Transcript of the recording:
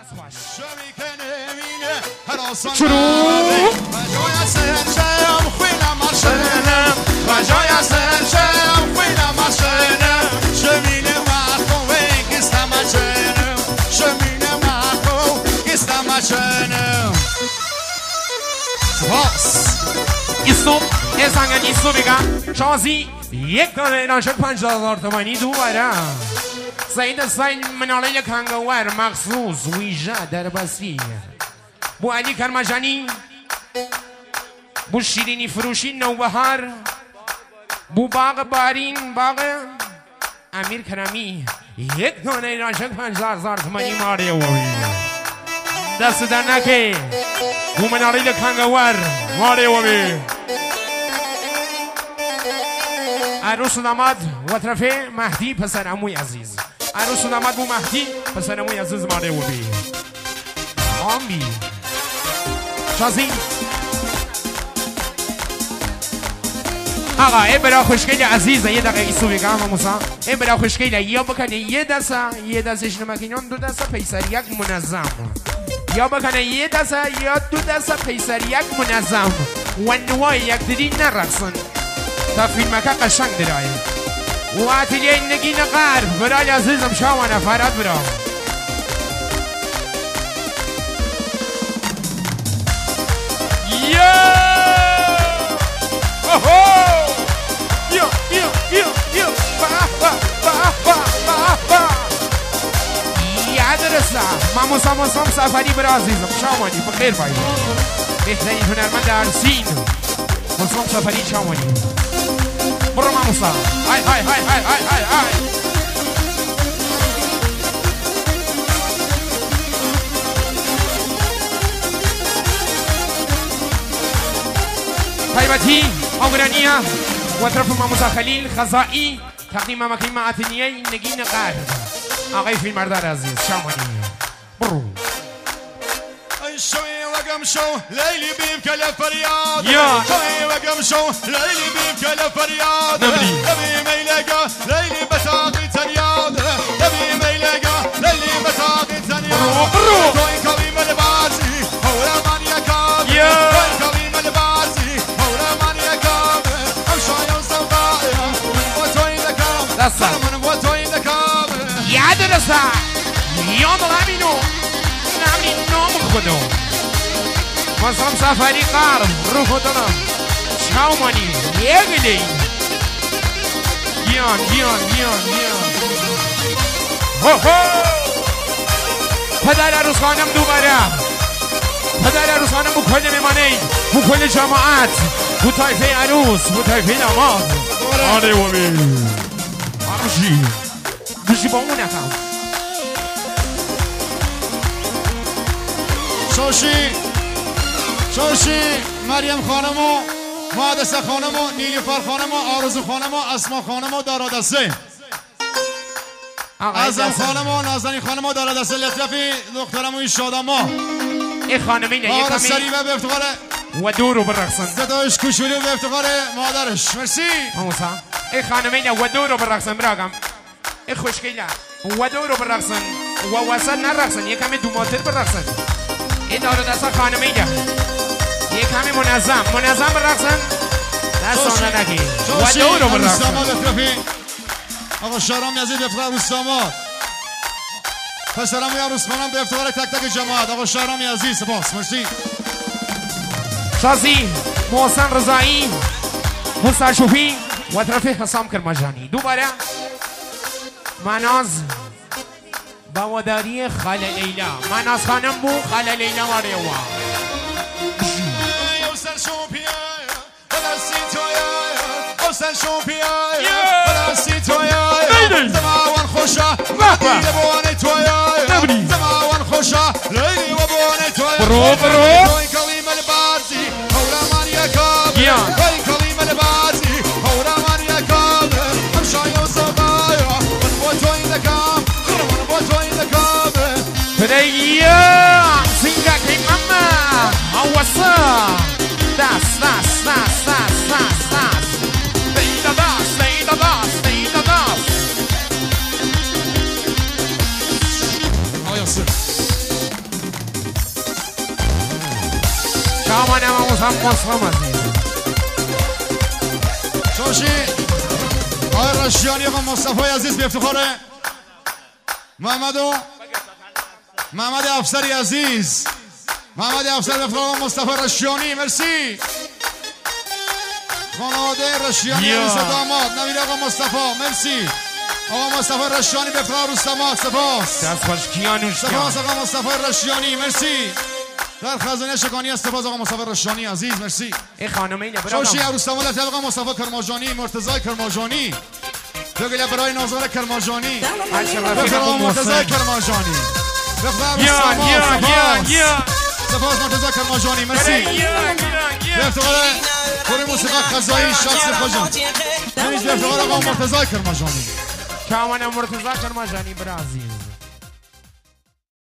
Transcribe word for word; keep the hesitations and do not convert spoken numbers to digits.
شروع ایستو یه سنگن ایستو بگم شازی یک دانه ناشد پنج هزار تومانی دو بره سعید سعید مناله کنگوار مخصوص ویژه در بسی بو علی کرمجانی بو شیرینی فروشی نوبهار بو باغ بارین باغ امیر کرمی یک دانه ناشد پنج هزار تومانی ماره وی دست در نکه بو مناله کنگوار ماره وی عروس و داماد و طرفه مهدی پسر عموی عزیز عروس و داماد بو مهدی پسر عموی عزیز ماره و بی آمی شازی آقا ای برا خوشگل عزیز یه دقیقه ایسو بگم موسا ای برا خوشگل یا بکنه یه دسته یه دستش نمکینان دو دسته پیسر یک منظم یا بکنه یه دسته یا دو دسته پیسر یک منظم و نوای یک دیدی نرقصن تا فیلمکه قشنگ درای و اتلیه نگین غرب برای عزیزم شاوانه فراد برا یا اوهو یا یا یا یا با با با با با با یادرسا مامو سامو سام سفری برا عزیزم شاوانی بخیر باید بهترین هنرمند در سین مسلم سفری شاوانی برو ماموسا های های های های های های های طیبتی آگرانیه و طرف ماموسا خلیل خزائی تقدیم مکیم معتنیه نگین غرب آقای فیلمبردار عزیز شامانی برو شوي وقم شو ليلي بيم كلا فرياد يا شوي وقم شو ليلي بيم كلا فرياد نبني نبي ما يلاقى ليلي بتاقي ترياد نبي ما يلاقى ليلي بتاقي ترياد توي كريم الباسي هولا من يكاب توي كريم الباسي هولا من يكاب امشي وصوقايا من بوتوي ذكاب من بوتوي ذكاب يا درسا يوم غامينو نعمل نوم خدو مسلم سفری قرب رو خودم شاومانی یگلی گیان گیان گیان گیان هو هو پدر عروس خانم دوباره پدر عروس خانم بو کل میمانه بو کل جماعت بو طایفه عروس بو طایفه داماد آره و بی آرشی دوشی با اون نکم شوشی شوشی مریم خانم و مهندس خانم و نیلوفر خانم و آرزو خانم و اسما خانم و دارادسته اعظم خانم و نازنین خانم و دارادسته لطفی دخترم و این شادما این خانمی نه آره سریبه به افتخار و دور رو برقصن زدایش کوچولو به افتخار مادرش مرسی موسا این خانمی نه و دور رو برقصن براغم این خوشگیله و دور رو برقصن و وسط نرقصن یک کمی دوماتر برقصن این دارادسته خانمی نه یک کمی منظم منظم برقصن دستانه نگی و دور رو برقصن آقا شهرام یزید به افتخار عروس داماد پسرم و عروس خانم به افتخار تک تک جماعت آقا شهرام یزید سپاس مرسی شازی محسن رضایی موسی شوفی و طرف حسام کرمجانی دوباره مناز بواداری خاله لیلا مناز خانم بو خاله لیلا واره وا حسن شوفياي ولا سيتوياي زمان خوشا ليلي وبوني توياي زمان خوشا ليلي وبوني توياي برو برو توي كريم البازي هولا مانيا كاب توي كريم البازي هولا مانيا كاب امشي وصبايا من بوتوي ذكاب من بوتوي ذكاب فريا سينجا كي ماما اوصا داس داس داس داس داس داس Stay the boss, stay the boss, stay the boss. Ayası. کامانم هموز هم مصرم عزیز شوشی آقای رشیانی آقا مصطفی عزیز به افتخار محمد و محمد افسری عزیز محمد افسری به افتخار مصطفی رشیانی مرسی خانواده رشیانی عزیز داماد نوید آقا مصطفی مرسی آقا مصطفی رشیانی به افتخار روستما سپاس دست خوش کیانوش سپاس آقا مصطفی رشیانی مرسی در خزانه شکانی است سپاس آقا مصطفی رشیانی عزیز مرسی ای خانم اینه برای شوشی عروستما لطفا آقا مصطفی کرماجانی مرتضی کرماجانی بگیله برای نازور کرماجانی بفرما مرتضی کرماجانی بفرما یا یا سپاس مرتضی کرماجانی مرسی به افتخار پور موسیقی خزایی شخص خوشم نمیز به افتخار آقا مرتضی کرماجانی کامانم مرتضی کرماجانی برازیل